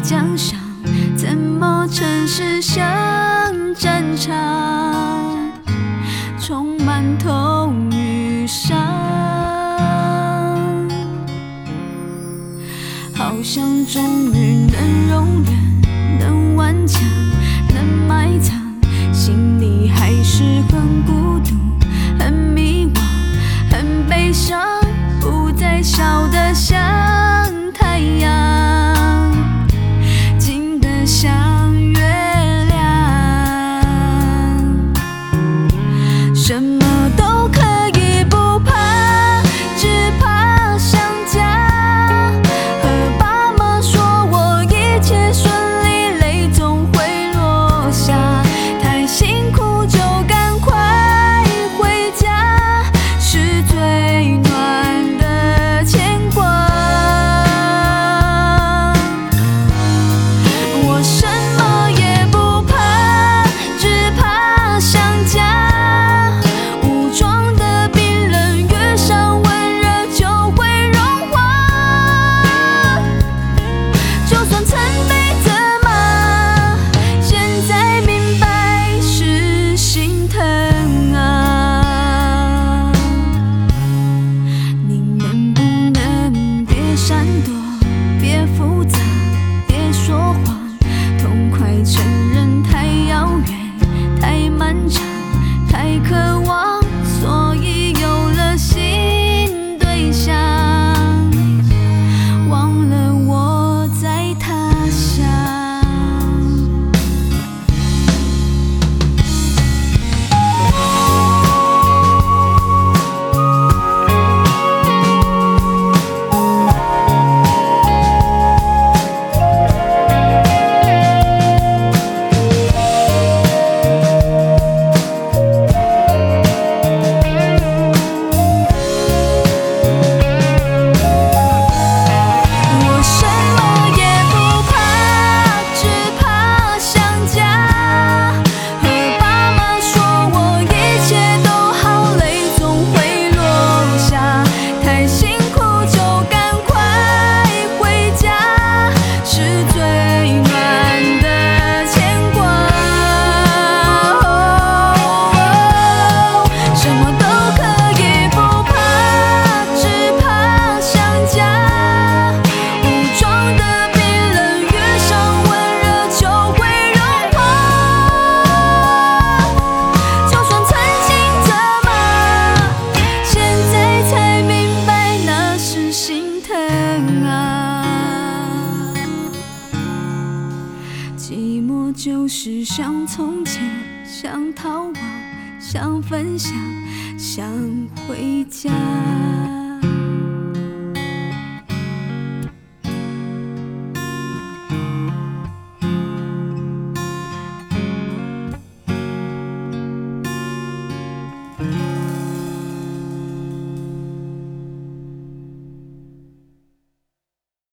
江上，怎么城市像战场，充满痛与伤，好像终于能容忍，能顽强，能埋藏，心里还是很孤独，很迷惘，很悲伤，不再笑得像太阳，近得像月亮，什么都可以不怕，只怕想家。和爸妈说我一切顺利，泪总会落下，太辛苦就赶快回家，是最暖的牵挂。我什么也不怕，只怕想家。武装的冰冷遇上温热就会融化，就算曾被责骂，现在明白是心疼啊。你能不能别闪躲，别复杂，别说谎，痛快承认太遥远，太漫长，太渴望，所以有了新对象，忘了我在他乡。我什么也不怕，只怕想家。和爸妈说我一切都好，泪总会落下，太辛苦就赶快回家，是最暖的牵挂。什么都可以不怕，只怕想家。武装的冰冷遇上温热就会融化，就算曾经责骂，现在才明白那是心疼啊。寂寞就是像从前，想逃亡，想分享，想回家。